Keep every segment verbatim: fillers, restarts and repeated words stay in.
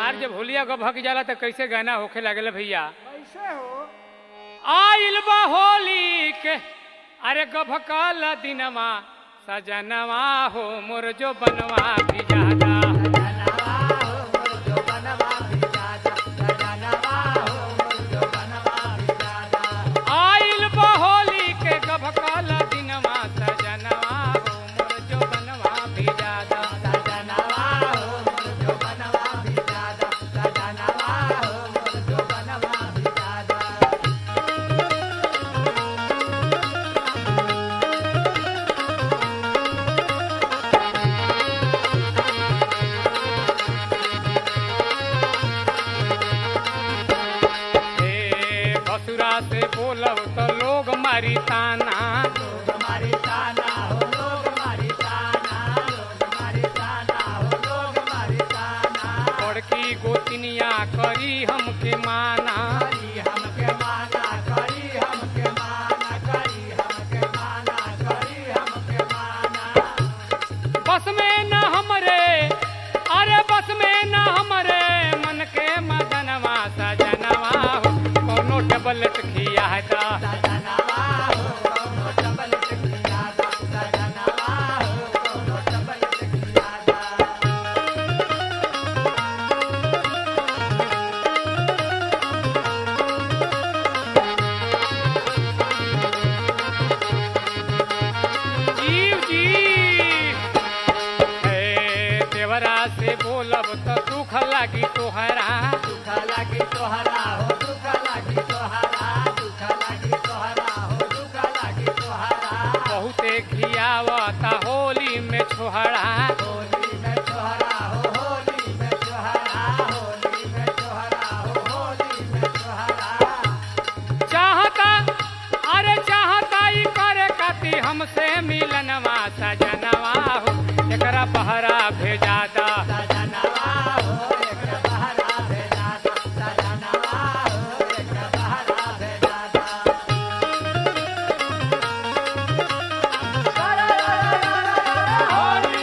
यार जब होलिया को भग जाला तो कैसे गाना होखे लागल भैया? कैसे हो? आइल बा होली के अरे गभकाल दिनवा सजनवा हो मोर जो बनवा भी जादा आइल बा होली के गभकाल दिनवा सजनवा हो मोर जो बनवा भी जादा से बोलब तो लोग मारी ताना लोग मारी ताना हो लोग मारी ताना लोग मारी ताना हो लोग मारी ताना बड़की गोतनिया करी हमके माना करी हमके माना करी हमके माना करी हमके माना करी हमके माना बस में न हमरे अरे बस में न हमरे मन के मदनवा सजनवा हो कोनो डबल खिया दा सजनवा हो कोनो डबल खिया दा सजनवा हो कोनो डबल खिया दा जीव जी हे देवरा से बोलब तो दुख लागी तोहरा दुख लागी तोहरा हो दुख लागी तोहरा दुख लागी तोहरा हो दुख लागी तोहरा बहुते खियावता होली में छोहरा होली में तोहरा हो होली में तोहरा होली में तोहरा हो होली में तोहरा चाहता अरे चाहता ही करे कति हमसे मिलनवा सजनवा हो एकरा बहरा भेजा दा सजनवा हो एकरा बहरा भेजा दा सजनवा हो एकरा बहरा भेजा दा होली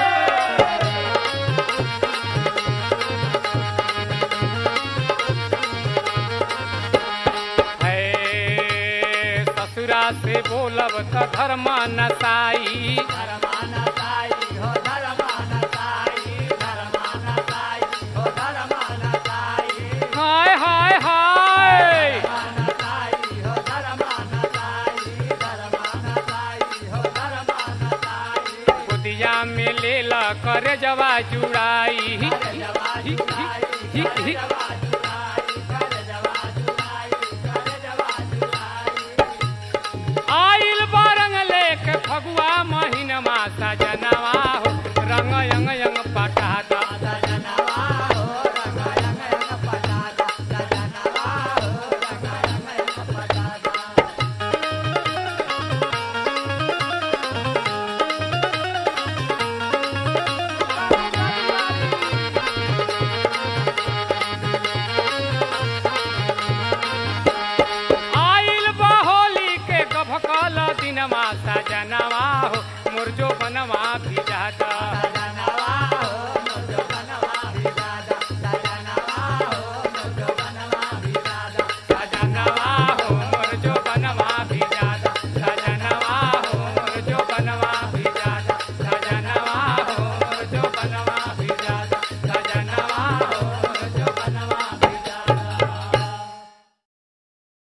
है ससुरा से बोलब त धर्म नसाई धर्माना ताई हो धर्माना ताई धर्माना ताई हो धर्माना ताई हाय हाय हाय धर्माना ताई हो धर्माना ताई धर्माना ताई हो धर्माना ताई खुदिया में ले ला कर जवा जुड़ाई जवा जुड़ाई ही- ही- जवा